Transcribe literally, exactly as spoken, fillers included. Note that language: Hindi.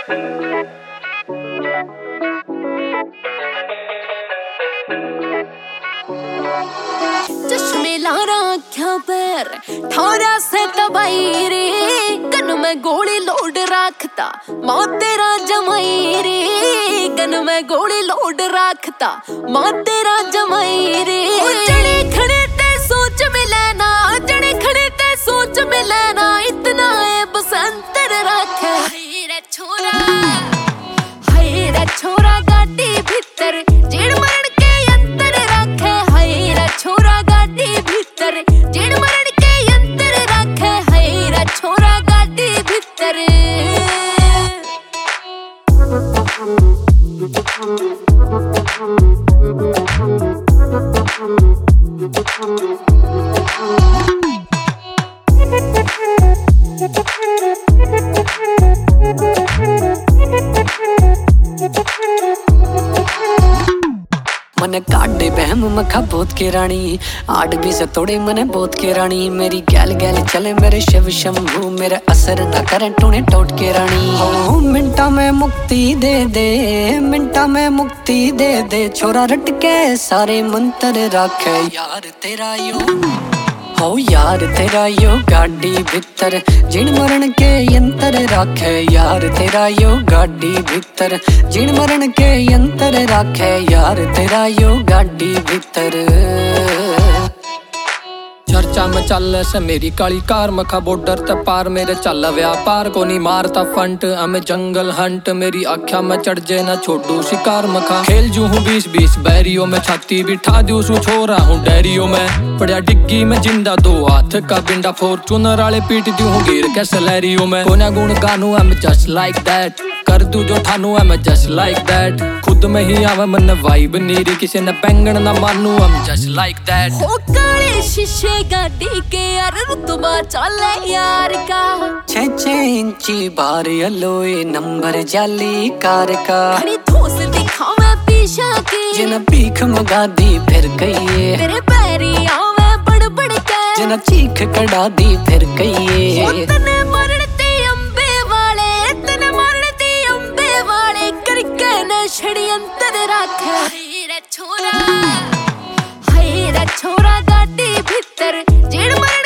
चश्मे लारा आँखों पर थारा से तबाई रे, गन में गोली लोड रखता माँ तेरा जमाई रे, गन में गोली लोड रखता माँ तेरा जमाई रे। जड़े खड़े ते सोच में लेना, जड़े खड़े ते सोच में लेना, इतना है बसंतर रखे। हाय रे छोरा, हाय रे छोरा गाड़ी भीतर जेड़ मरण के अंतर रखे। हाय रे छोरा गाड़ी भीतर जेड़ मरण के अंतर रखे। हाय रे छोरा गाड़ी भीतर। मने काटे बहम मखा बोत के रानी, आठ भी से तोड़े मने बोत के रानी। मेरी गैल गैल चले मेरे शिव शंभू, मेरे असर न करे टूने टोट के रानी। हो मिंटा में मुक्ति दे दे, मिंटा में मुक्ति दे दे, छोरा रट के सारे मंत्र राखे। यार तेरा यो हो यार तेरा यो गाड़ी भीतर जिन मरण के यंत्र राखे। यार तेरा यो गाड़ी भीतर जिन मरण के यंत्र राखे। यार तेरा यो गाड़ी भीतर। चर्चा में चल से मेरी काली कार, मखा बॉर्डर ते पार मेरे चल व्यापार। को नहीं मारता फंट हमें जंगल हंट, मेरी आख्या में चढ़ जे ना छोड़ू शिकार। मखा खेल जू हूँ बीस बीस बैरियो में, छाती बिठा दू सू छोरा हूँ डैरियो में। पड़िया डिग्गी में जिंदा दो हाथ का बिंडा, फॉर्चूनर वाले पीट दू हूँ गिर के सलैरियो में। कोना गुण गानू I am just like that, कर दू जो ठानू I am just like that. खुद में ही आवे मन वाइब नीरी, किसी ने बैंगन ना मानू I am just like that. हो काले शीशे गाड़ी के यार रुतबा चले यार का, छे छे इंची बार अलोए नंबर जाली कार का। खड़ी ठोस दिखावे पीछा की, जिन भीख मंगा दी फिर कहिए, तेरे पैरी आवे बड़ बड़ के। जिन चीख कड़ा दी फिर कहिए, तने मरते अंबे वाले, तने मरते अंबे वाले, करके न षड्यंत्र रखे। हाय रे छोरा, हाय रे छोरा गाड़ी भीतर जेड़